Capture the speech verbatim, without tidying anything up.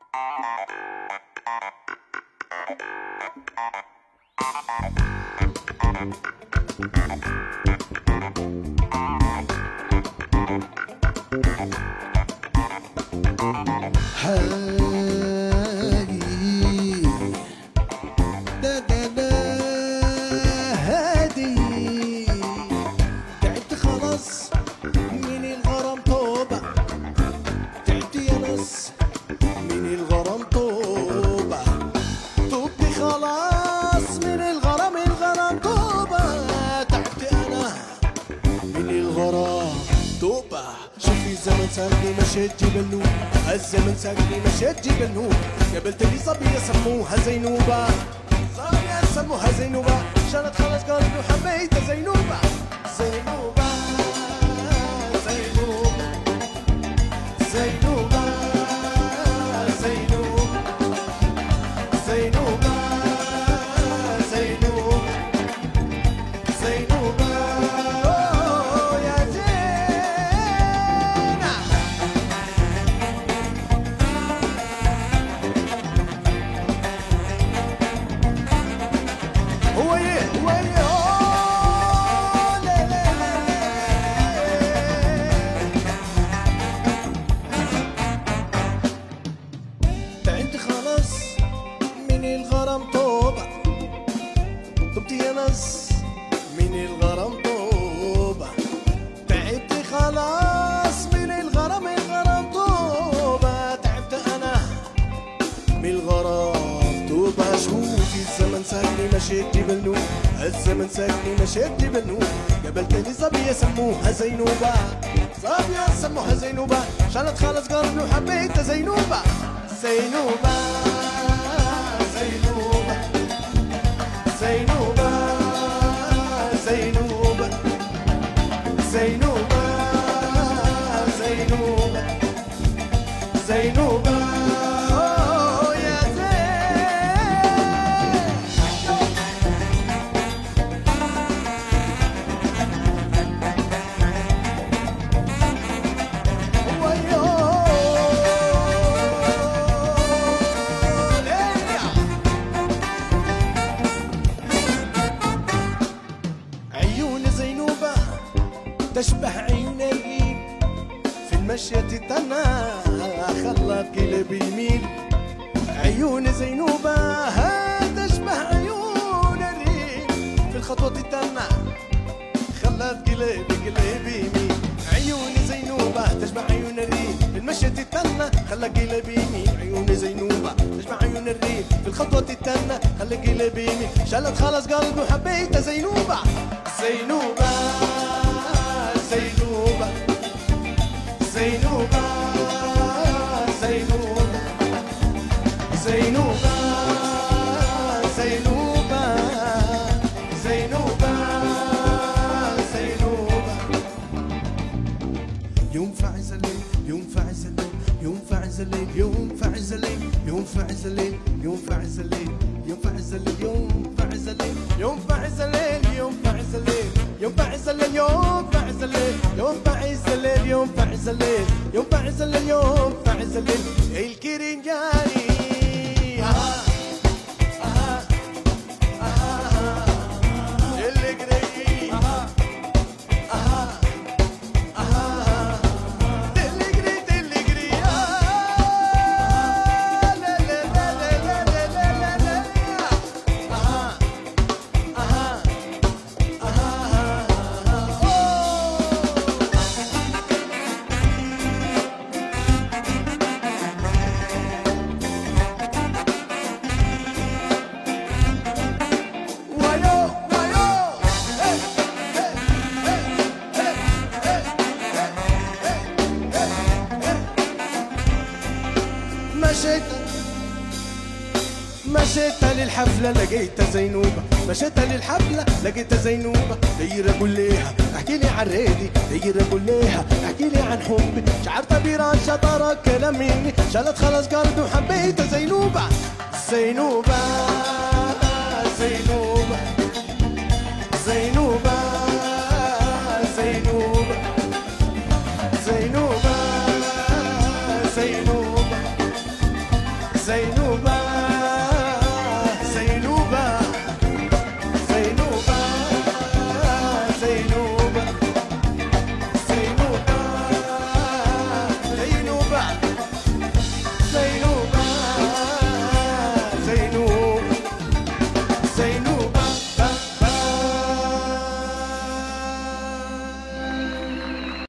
ساقني مشيت جبل نور، الزمن ساقني مشيت جبل نور، قابلت لي صبية سموها زينوبة، صبية سموها زينوبة، شالت خلص قلبي وحبيتها زينوبة، زينوبة زينوبة زينوبة زينوبة زينوبة زينوبة زينوبة من الغرام طوبة، تعبت خلاص من الغرام الغرام طوبة، تعبت أنا من الغرام طوبة. شوفي الزمن ساقني مشيت جبل نور، الزمن ساقني مشيت جبل نور، قابلت لي صبية سموها زينوبة، صبية سموها زينوبة، شالت خالص قلبي وحبيتها زينوبة، زينوبة زينوبة زينوبة زينوبة زينوبة زينوبة زينوبة أوه يا تشبه عيون الريم في المشية تنا، خلت قلبي يميل. عيون زينوبة تشبه عيون الريم في الخطوة تنا، خلت قلبي قلبي يميل. عيون زينوبة تشبه عيون الريم في المشية تنا، خلت قلبي يميل. عيون زينوبة تشبه عيون الريم في الخطوة تنا، خلت قلبي يميل. شالت خلاص قلبي وحبيتها زينوبة، زينوبة زينوبة زينوبة زينوبة زينوبة زينوبة زينوبة زينوبة. يوم في عز الليل، يوم في عز الليل، يوم في عز الليل، يوم في عز الليل، يوم في عز الليل، يوم في عز الليل، يوم في عز الليل، يوم في عز الليل، يوم في عز الليل، يوم في عز الليل، يوم بعز الليل، يوم بعز الليل، يوم بعز الليل، يوم بعز الليل، يوم بعز الليل، يوم بعز الليل، الكرنجاني مشيت مشيت للحفلة لقيتها زينوبة، مشيت للحفلة لقيتها زينوبة، داير اقول ليها احكي لي عن ريدي، داير اقول ليها احكي لي عن حبي، شعرت براشة ترى كلام مني، شالت خلاص قلبي وحبيتها زينوبة، زينوبة زينوبة زينوبة زينوبة زينوبة زينوبة زينوبة